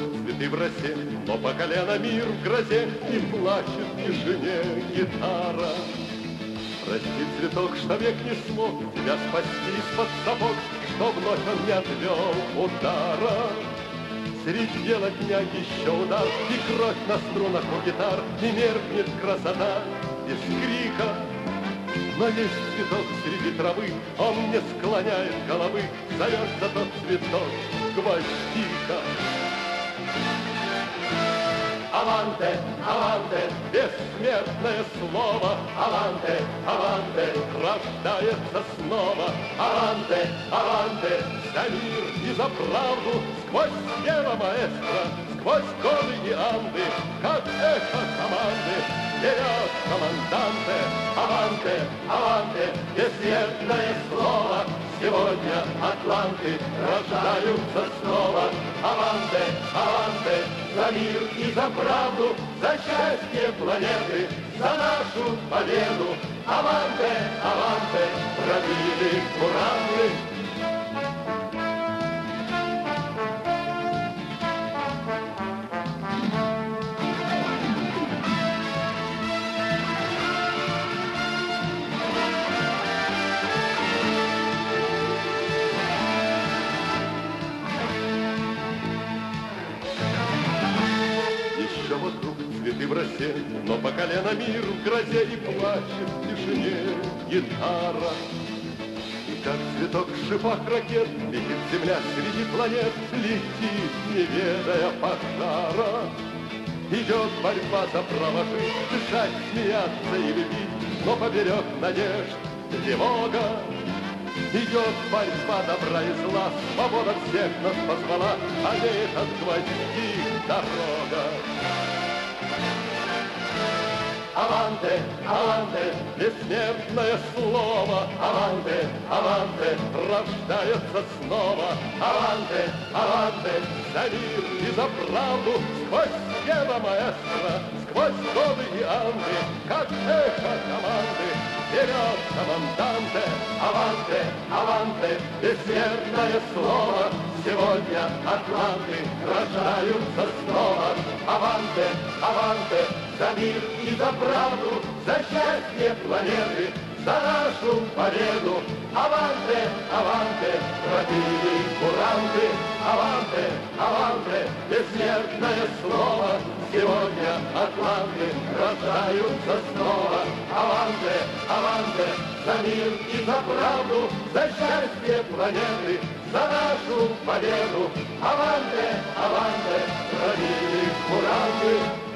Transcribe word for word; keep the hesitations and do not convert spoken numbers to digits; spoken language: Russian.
цветы в росе, но по колено мир в грозе, и плачет в тишине гитара. Прости, цветок, что век не смог тебя спасти из-под сапог, что вновь он не отвел удара. Средь бела дня еще удар, и кровь на струнах у гитар, и меркнет красота без крика. Но есть цветок среди травы, он не склоняет головы, зовется тот цветок гвоздика. Аванте, аванте, бессмертное слово, аванте, аванте, рождается снова. Аванте, аванте, за мир и за правду, сквозь небо маэстро, сквозь горы и анды, как эхо команды, вперед, команданте, аванте, аванте, бессмертное слово. Сегодня атланты рождаются снова. Аванте, аванте, за мир и за правду, за счастье планеты, за нашу победу. Аванте, аванте, пробили куранты. Цветы в росе, но по колено мир в грозе, и плачет в тишине гитара. И как цветок в шипах ракет летит земля среди планет, летит, не ведая пожара. Идет борьба за право жить, дышать, смеяться и любить, но поперек надежд тревога. Идет борьба добра и зла, свобода всех нас позвала, а веет от гвоздик дорога. Аванте, аванте, бессмертное слово, аванте, аванте, рождается снова. Аванте, аванте, за мир и за правду, сквозь небо маэстро, сквозь годы и анды, как эхо команды, вперед, команданте. Аванте, аванте, бессмертное слово. Сегодня атланты рождаются снова. Аванте, аванте, за мир и за правду, за счастье планеты, за нашу победу. Аванте, аванте, пробили куранты. Аванте, аванте, бессмертное слово. Сегодня атланты рождаются снова. Аванте, аванте, за мир и за правду, за счастье планеты, за нашу победу. Аванте, аванте, пробили куранты.